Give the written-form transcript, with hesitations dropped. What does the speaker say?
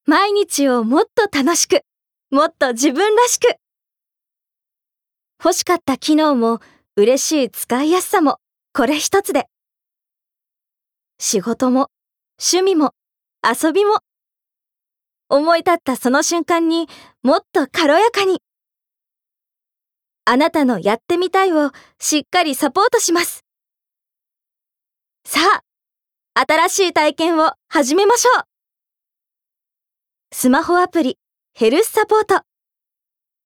毎日をもっと楽しく、もっと自分らしく。欲しかった機能も嬉しい使いやすさもこれ一つで。仕事も趣味も遊びも。思い立ったその瞬間にもっと軽やかに。あなたのやってみたいをしっかりサポートします。さあ、新しい体験を始めましょう。スマホアプリヘルスサポート。